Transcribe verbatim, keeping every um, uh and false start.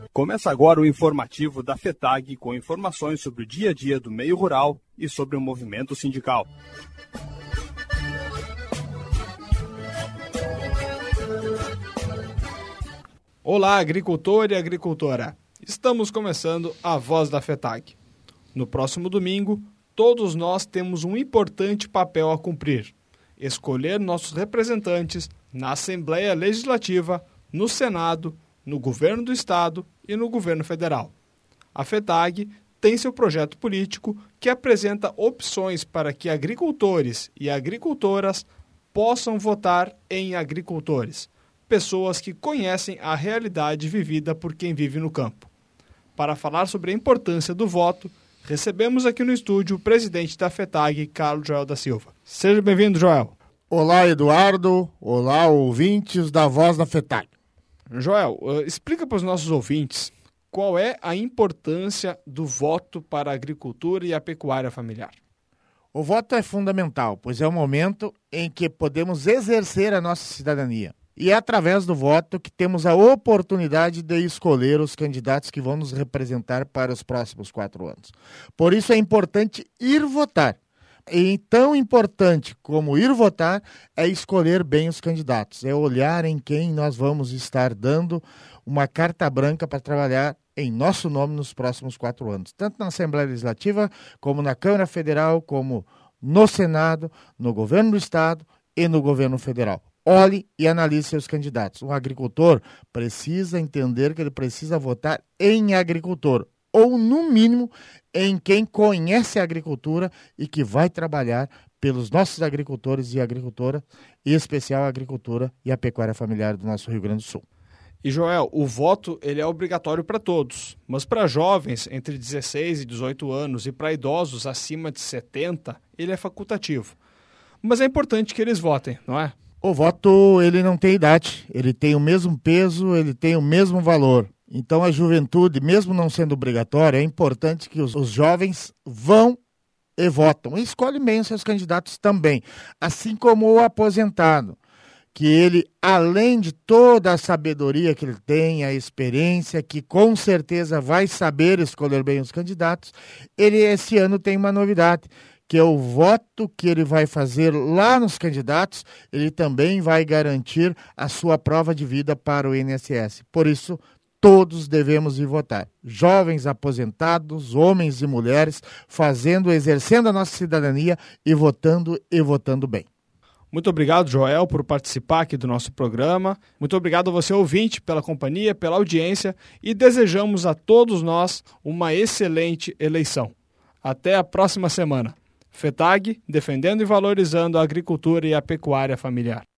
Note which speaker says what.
Speaker 1: Começa agora o informativo da FETAG com informações sobre o dia a dia do meio rural e sobre o movimento sindical.
Speaker 2: Olá, agricultor e agricultora! Estamos começando a Voz da FETAG. No próximo domingo, todos nós temos um importante papel a cumprir: escolher nossos representantes na Assembleia Legislativa, no Senado, no Governo do Estado e no Governo Federal. A FETAG tem seu projeto político que apresenta opções para que agricultores e agricultoras possam votar em agricultores, pessoas que conhecem a realidade vivida por quem vive no campo. Para falar sobre a importância do voto, recebemos aqui no estúdio o presidente da FETAG, Carlos Joel da Silva. Seja bem-vindo, Joel.
Speaker 3: Olá, Eduardo. Olá, ouvintes da Voz da FETAG.
Speaker 2: Joel, explica para os nossos ouvintes qual é a importância do voto para a agricultura e a pecuária familiar.
Speaker 3: O voto é fundamental, pois é o momento em que podemos exercer a nossa cidadania. E é através do voto que temos a oportunidade de escolher os candidatos que vão nos representar para os próximos quatro anos. Por isso é importante ir votar. E tão importante como ir votar é escolher bem os candidatos, é olhar em quem nós vamos estar dando uma carta branca para trabalhar em nosso nome nos próximos quatro anos, tanto na Assembleia Legislativa, como na Câmara Federal, como no Senado, no Governo do Estado e no Governo Federal. Olhe e analise seus candidatos. Um agricultor precisa entender que ele precisa votar em agricultor, ou, no mínimo, em quem conhece a agricultura e que vai trabalhar pelos nossos agricultores e agricultoras, em especial a agricultura e a pecuária familiar do nosso Rio Grande do Sul.
Speaker 2: E, Joel, o voto ele é obrigatório para todos, mas para jovens entre dezesseis e dezoito anos e para idosos acima de setenta, ele é facultativo. Mas é importante que eles votem, não é?
Speaker 3: O voto, ele não tem idade, ele tem o mesmo peso, ele tem o mesmo valor. Então a juventude, mesmo não sendo obrigatória, é importante que os, os jovens vão e votam. E escolhem bem os seus candidatos também. Assim como o aposentado, que ele, além de toda a sabedoria que ele tem, a experiência, que com certeza vai saber escolher bem os candidatos, ele esse ano tem uma novidade, que é o voto que ele vai fazer lá nos candidatos, ele também vai garantir a sua prova de vida para o I N S S. Por isso, todos devemos ir votar. Jovens, aposentados, homens e mulheres, fazendo, exercendo a nossa cidadania e votando e votando bem.
Speaker 2: Muito obrigado, Joel, por participar aqui do nosso programa. Muito obrigado a você, ouvinte, pela companhia, pela audiência e desejamos a todos nós uma excelente eleição. Até a próxima semana. FETAG, defendendo e valorizando a agricultura e a pecuária familiar.